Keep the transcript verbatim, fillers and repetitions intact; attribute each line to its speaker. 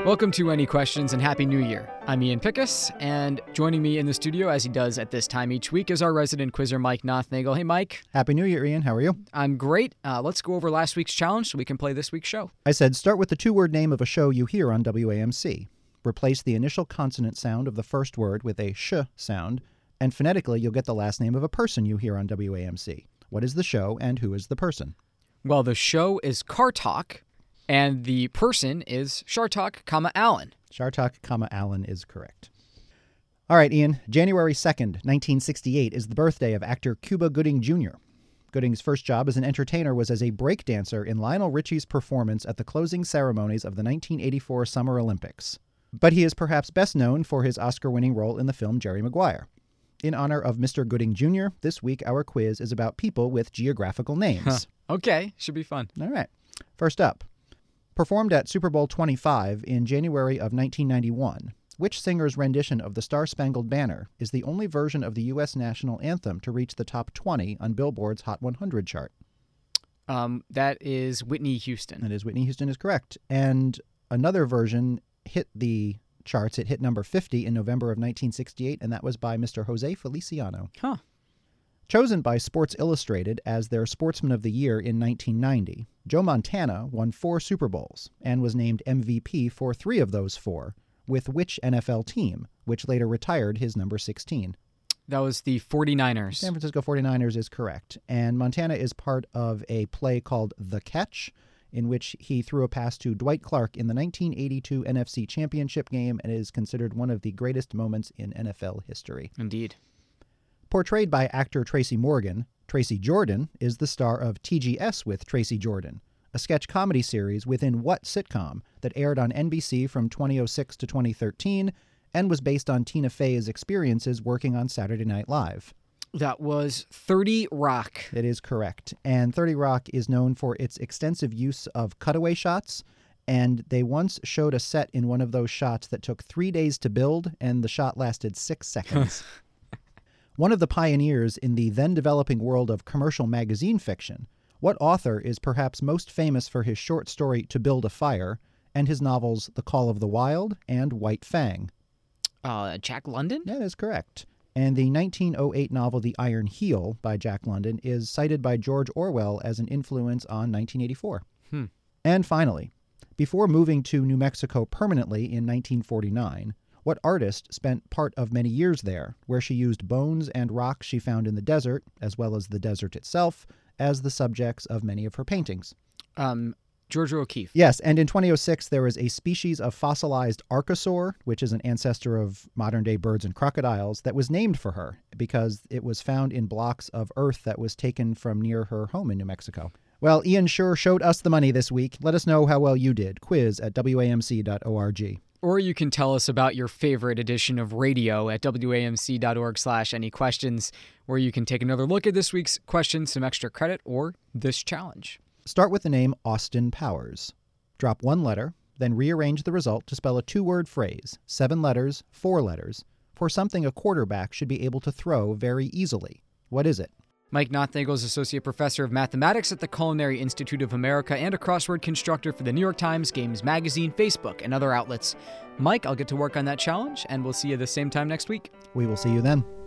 Speaker 1: Welcome to Any Questions and Happy New Year. I'm Ian Pickus, and joining me in the studio, as he does at this time each week, is our resident quizzer, Mike Nothnagel. Hey, Mike.
Speaker 2: Happy New Year, Ian. How are you?
Speaker 1: I'm great. Uh, let's go over last week's challenge so we can play this week's show.
Speaker 2: I said start with the two-word name of a show you hear on W A M C. Replace the initial consonant sound of the first word with a sh sound, and phonetically you'll get the last name of a person you hear on W A M C. What is the show and who is the person?
Speaker 1: Well, the show is Car Talk, and the person is Shartok, comma, Allen.
Speaker 2: Shartok, comma, Allen is correct. All right, Ian. January second, nineteen sixty-eight is the birthday of actor Cuba Gooding Junior Gooding's first job as an entertainer was as a breakdancer in Lionel Richie's performance at the closing ceremonies of the nineteen eighty-four Summer Olympics. But he is perhaps best known for his Oscar-winning role in the film Jerry Maguire. In honor of Mister Gooding Junior, this week our quiz is about people with geographical names.
Speaker 1: Huh. Okay, should be fun.
Speaker 2: All right. First up. Performed at Super Bowl twenty-five in January of nineteen ninety-one, which singer's rendition of the Star-Spangled Banner is the only version of the U S national anthem to reach the top twenty on Billboard's Hot one hundred chart?
Speaker 1: Um, that is Whitney Houston.
Speaker 2: That is Whitney Houston is correct. And another version hit the charts. It hit number fifty in November of nineteen sixty-eight, and that was by Mister Jose Feliciano.
Speaker 1: Huh.
Speaker 2: Chosen by Sports Illustrated as their Sportsman of the Year in nineteen ninety, Joe Montana won four Super Bowls and was named M V P for three of those four, with which N F L team, which later retired his number sixteen?
Speaker 1: That was the forty-niners.
Speaker 2: San Francisco forty-niners is correct. And Montana is part of a play called The Catch, in which he threw a pass to Dwight Clark in the nineteen eighty-two N F C Championship game and is considered one of the greatest moments in N F L history.
Speaker 1: Indeed.
Speaker 2: Portrayed by actor Tracy Morgan, Tracy Jordan is the star of T G S with Tracy Jordan, a sketch comedy series within What sitcom that aired on N B C from twenty oh six to twenty thirteen and was based on Tina Fey's experiences working on Saturday Night Live.
Speaker 1: That was thirty Rock.
Speaker 2: It is correct. And thirty Rock is known for its extensive use of cutaway shots, and they once showed a set in one of those shots that took three days to build, and the shot lasted six seconds. One of the pioneers in the then-developing world of commercial magazine fiction, what author is perhaps most famous for his short story To Build a Fire and his novels The Call of the Wild and White Fang?
Speaker 1: Uh, Jack London?
Speaker 2: That is correct. And the nineteen oh eight novel The Iron Heel by Jack London is cited by George Orwell as an influence on nineteen eighty-four.
Speaker 1: Hmm.
Speaker 2: And finally, before moving to New Mexico permanently in nineteen forty-nine, what artist spent part of many years there, where she used bones and rocks she found in the desert, as well as the desert itself, as the subjects of many of her paintings?
Speaker 1: Um, Georgia O'Keeffe.
Speaker 2: Yes, and in twenty oh six there was a species of fossilized archosaur, which is an ancestor of modern-day birds and crocodiles, that was named for her because it was found in blocks of earth that was taken from near her home in New Mexico. Well, Ian sure showed us the money this week. Let us know how well you did. Quiz at W A M C dot org.
Speaker 1: Or you can tell us about your favorite edition of radio at W A M C dot org slash any questions, where you can take another look at this week's question, some extra credit, or this challenge.
Speaker 2: Start with the name Austin Powers. Drop one letter, then rearrange the result to spell a two-word phrase, seven letters, four letters, for something a quarterback should be able to throw very easily. What is it?
Speaker 1: Mike Nothnagel is Associate Professor of Mathematics at the Culinary Institute of America and a crossword constructor for the New York Times, Games Magazine, Facebook, and other outlets. Mike, I'll get to work on that challenge, and we'll see you the same time next week.
Speaker 2: We will see you then.